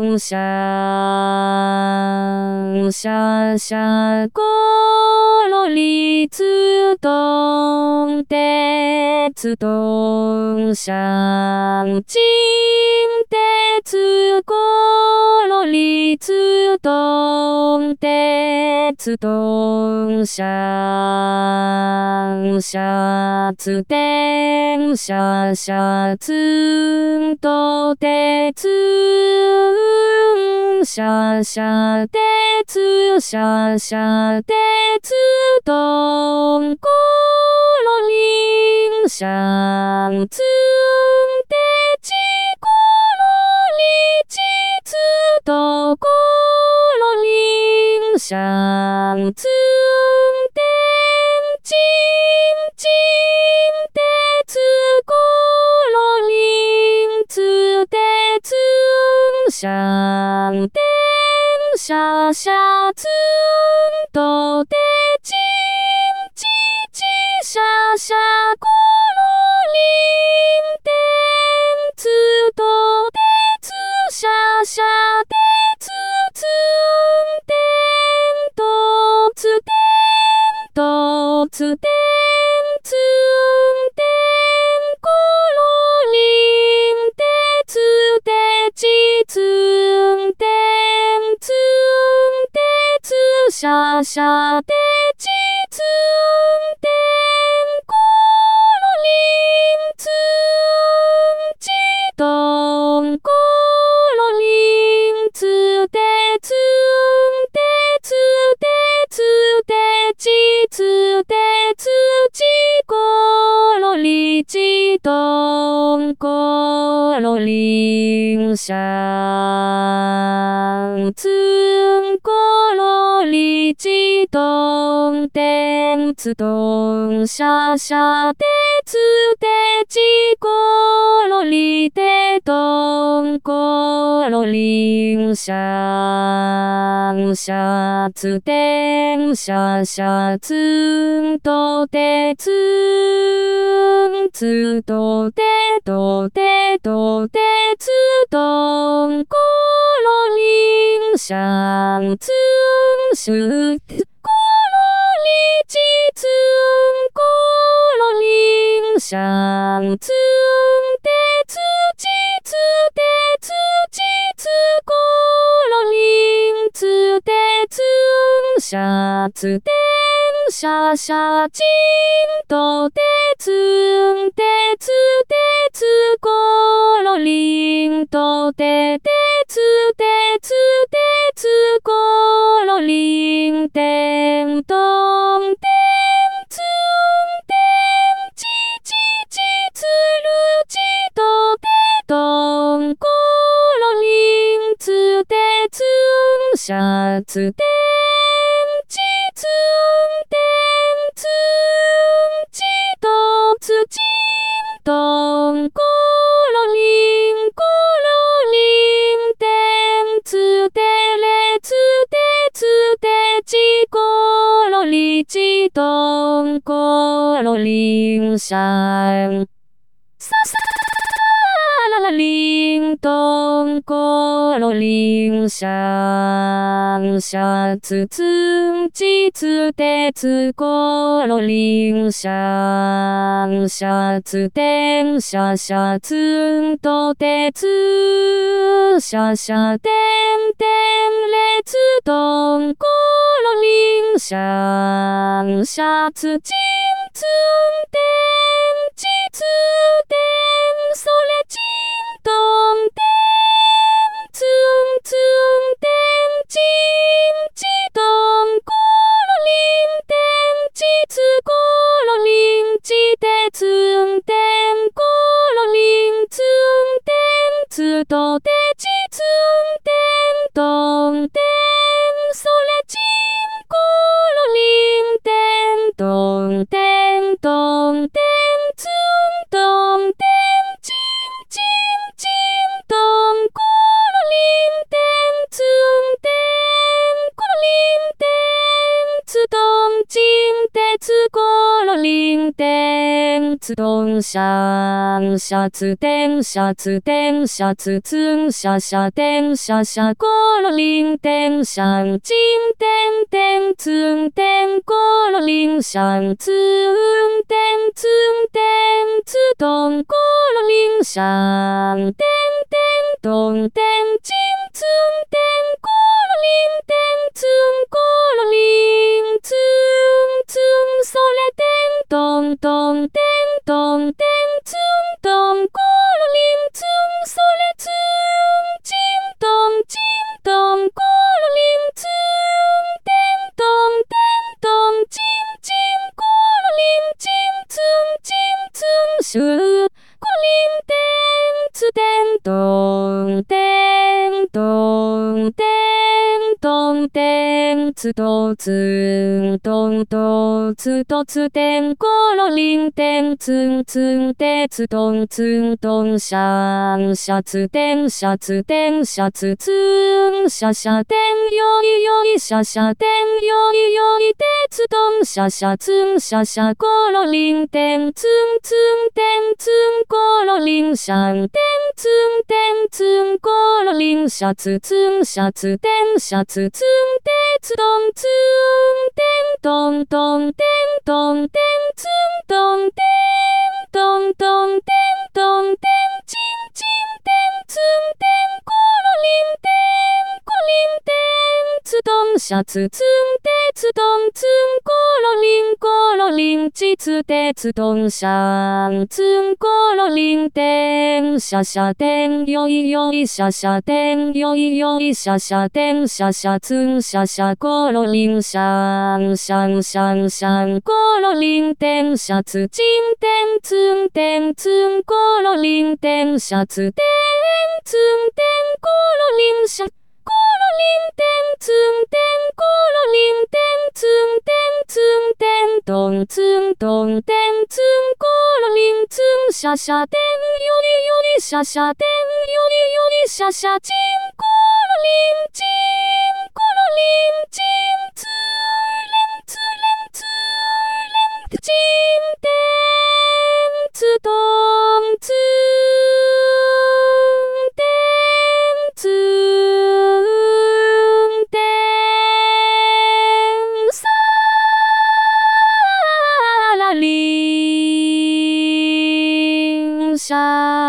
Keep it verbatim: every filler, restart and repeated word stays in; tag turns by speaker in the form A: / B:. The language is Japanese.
A: んしゃんしゃしゃころりつとんてつとんしゃんちんてつころりつとんてつとんしゃんしゃつてんしゃしゃつんとてつんしゃしゃてつしゃしゃてつとんころりんしゃんつんてちころりちつところりんしゃんつんてんちんちんてつころりんつてつんしゃんてんしゃしゃつんとてちんちちしゃしゃころりんてんつとてつしゃしゃてつつんてんとつてんとつてんつんてんころりんてつてちつんてんつんてつしゃしゃてちつんてんころりんつんちとんころりんつてつんてつてつてちつてつちころりちとんころりんしゃんつんころりちとんてんつとんしゃしゃてつてちころりてとんころりんしゃんしゃつてんしゃしゃつんとてつんつとてとてとてつとんころりんしゃんつんしゅころりちつんころりんしゃんつんてつちつてつちつころりんつてつんしゃつてんしゃしゃちんとてつんてつてつころりんとててつてつてつころりんてんとんてんつんてんちちちつるちとてとんころりんつてつんしゃつてんちつんてんつんちとつちんとんころりんころりんてんつてれつてつてちころりちとんころりんしゃんささららりんとんころりんしゃんしゃつつんちつてつころりんしゃんしゃつてんしゃしゃつんとてつしゃしゃてんてんれつとんころりんしゃんしゃつちんつんてんちつてんそれちんとんてんつんつんてんちんちとんころりんてんちつころりんちてつんてんころりんつんてんつとてちつんてんとんてんそれちんころりんてんとんてんとんンシャンシャツテンシャツテンシャツツンシャシャテンシャシャコロリンテンシャンチンテンテンツンテンコロリンシャンツンテンツンテンツトンコロリンシャンテンテントンテンチンツンテンコロリンテンツンコロリンツンツンそれテントントンテントンテンツントンコロリンツンそれツンチントンチントンコロリンツンテントンテントンチンチンコロリンチンツンチンツンシューコリンテンツテントンテントンテントンテンツトツントントツトツテンコロリンテンツンツンテツトンツントンシャンシャツテンシャツテンシャツツンシャシャテンヨイヨイシャシャテンヨイヨイテツトンシャシャツンシャシャコロリンテンツンツンテンツンコロリンシャンテンツンテンツンコロリンシャツツンシャツテンシャツツンテツトンツンテントントンテントンテンツントンテントントンテントンテンチンチンテンツンテンコロリンテンコリンテンツトンシャツツンテツトンツンコロリンコロリンチツテツトンシャンツンコロリンテンシャシャテンヨイヨイシャシャテンヨイヨイシャシャテンシャシャツンシャシャコロリンシャンシャンシャンシャンコロリンテンシャツチンテンツンテンツンコロリンテンシャツテンツンテンコロリンシャコロリンテンツンテンコロリンテンツンテンツンテントンツントンテンツンコロリンツンシャシャテンヨリヨリシャシャテンヨリヨリシャシャチンコロリンチンコロリンチンツレンツレンツレンチンテンツトンツンテンツンテンサラリンシャ